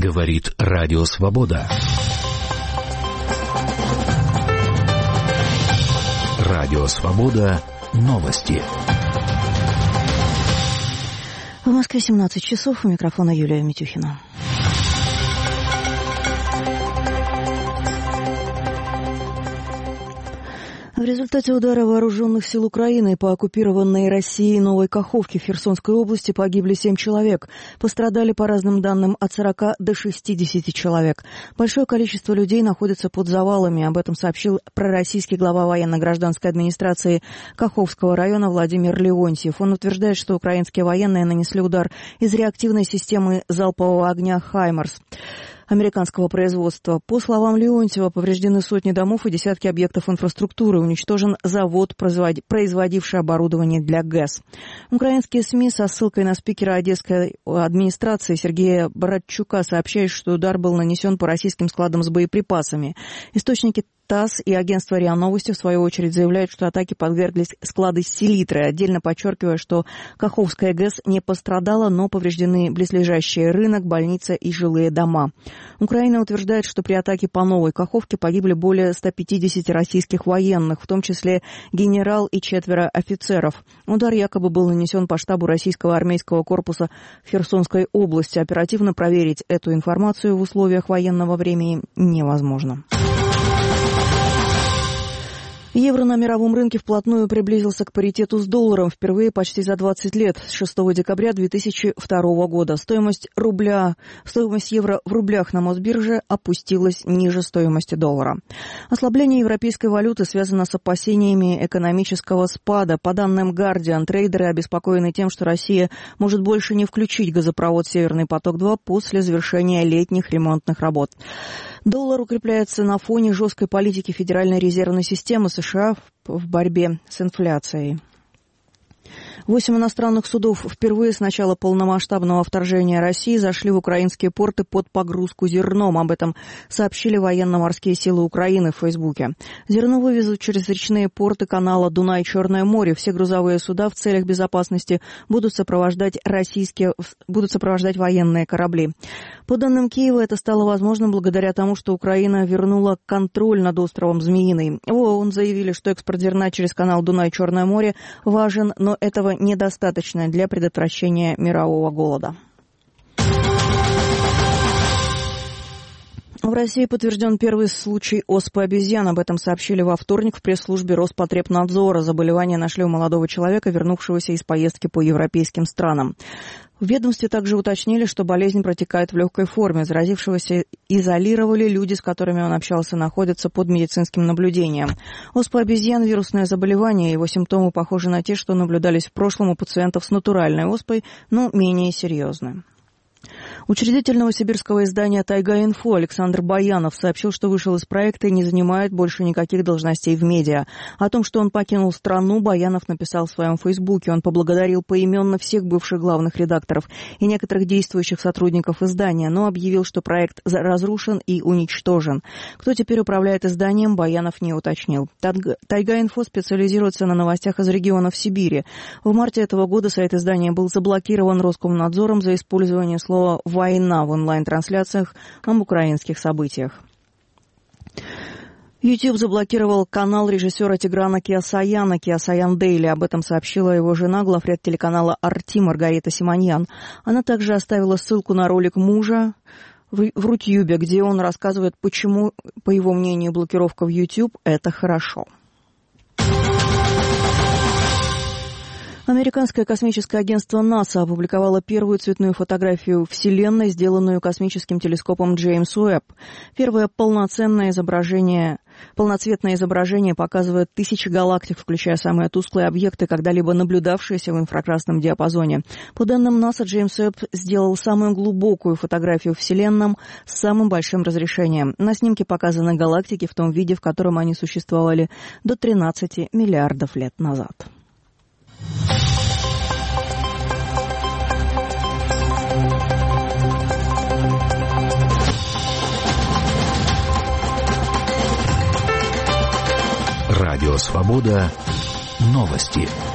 Говорит Радио Свобода. Радио Свобода. Новости. В Москве 17 часов. У микрофона Юлия Митюхина. В результате удара вооруженных сил Украины по оккупированной Россией Новой Каховке в Херсонской области погибли 7 человек. Пострадали, по разным данным, от 40 до 60 человек. Большое количество людей находится под завалами. Об этом сообщил пророссийский глава военно-гражданской администрации Каховского района Владимир Леонтьев. Он утверждает, что украинские военные нанесли удар из реактивной системы залпового огня «Хаймарс» американского производства. По словам Леонтьева, повреждены сотни домов и десятки объектов инфраструктуры. Уничтожен завод, производивший оборудование для ГЭС. Украинские СМИ со ссылкой на спикера одесской администрации Сергея Бородчука сообщают, что удар был нанесен по российским складам с боеприпасами. Источники ТАСС и агентство РИА Новости, в свою очередь, заявляют, что атаке подверглись склады с селитрой, отдельно подчеркивая, что Каховская ГЭС не пострадала, но повреждены близлежащий рынок, больница и жилые дома. Украина утверждает, что при атаке по Новой Каховке погибли более 150 российских военных, в том числе генерал и 4 офицеров. Удар якобы был нанесен по штабу российского армейского корпуса в Херсонской области. Оперативно проверить эту информацию в условиях военного времени невозможно. Евро на мировом рынке вплотную приблизился к паритету с долларом впервые почти за 20 лет, с 6 декабря 2002 года. Стоимость евро в рублях на Мосбирже опустилась ниже стоимости доллара. Ослабление европейской валюты связано с опасениями экономического спада. По данным Guardian, трейдеры обеспокоены тем, что Россия может больше не включить газопровод «Северный поток-2» после завершения летних ремонтных работ. Доллар укрепляется на фоне жесткой политики Федеральной резервной системы США в борьбе с инфляцией. 8 иностранных судов впервые с начала полномасштабного вторжения России зашли в украинские порты под погрузку зерном. Об этом сообщили военно-морские силы Украины в Фейсбуке. Зерно вывезут через речные порты канала Дунай-Черное море. Все грузовые суда в целях безопасности будут сопровождать военные корабли. По данным Киева, это стало возможным благодаря тому, что Украина вернула контроль над островом Змеиный. В ООН заявили, что экспорт зерна через канал Дунай-Черное море важен, но этого недостаточно для предотвращения мирового голода. В России подтвержден первый случай оспы обезьян. Об этом сообщили во вторник в пресс-службе Роспотребнадзора. Заболевание нашли у молодого человека, вернувшегося из поездки по европейским странам. В ведомстве также уточнили, что болезнь протекает в легкой форме. Заразившегося изолировали, люди, с которыми он общался, находятся под медицинским наблюдением. Оспа обезьян – вирусное заболевание. Его симптомы похожи на те, что наблюдались в прошлом у пациентов с натуральной оспой, но менее серьезны. Учредитель новосибирского издания «Тайга-Инфо» Александр Баянов сообщил, что вышел из проекта и не занимает больше никаких должностей в медиа. О том, что он покинул страну, Баянов написал в своем фейсбуке. Он поблагодарил поименно всех бывших главных редакторов и некоторых действующих сотрудников издания, но объявил, что проект разрушен и уничтожен. Кто теперь управляет изданием, Баянов не уточнил. «Тайга-Инфо» специализируется на новостях из регионов Сибири. В марте этого года сайт издания был заблокирован Роскомнадзором за использование слова «война» в онлайн-трансляциях об украинских событиях. YouTube заблокировал канал режиссера Тиграна Кеосаяна «Кеосаян Дейли». Об этом сообщила его жена, главред телеканала «Арти» Маргарита Симоньян. Она также оставила ссылку на ролик мужа в Рутюбе, где он рассказывает, почему, по его мнению, блокировка в YouTube – это хорошо. Американское космическое агентство НАСА опубликовало первую цветную фотографию Вселенной, сделанную космическим телескопом Джеймс Уэбб. Первое полноцветное изображение показывает тысячи галактик, включая самые тусклые объекты, когда-либо наблюдавшиеся в инфракрасном диапазоне. По данным НАСА, Джеймс Уэбб сделал самую глубокую фотографию Вселенной с самым большим разрешением. На снимке показаны галактики в том виде, в котором они существовали до 13 миллиардов лет назад. Радио Свобода. Новости.